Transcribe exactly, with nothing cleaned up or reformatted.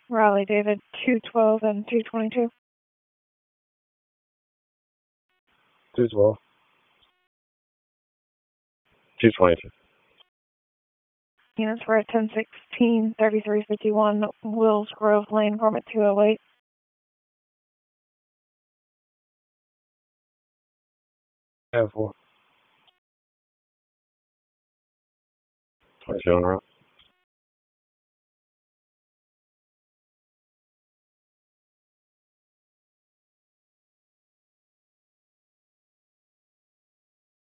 Raleigh David two twelve and two twenty-two. two twelve. two twenty-two. Units were at ten sixteen, thirty-three fifty-one Wills Grove Lane, Gormit two oh eight. ten four. twenty-two on route.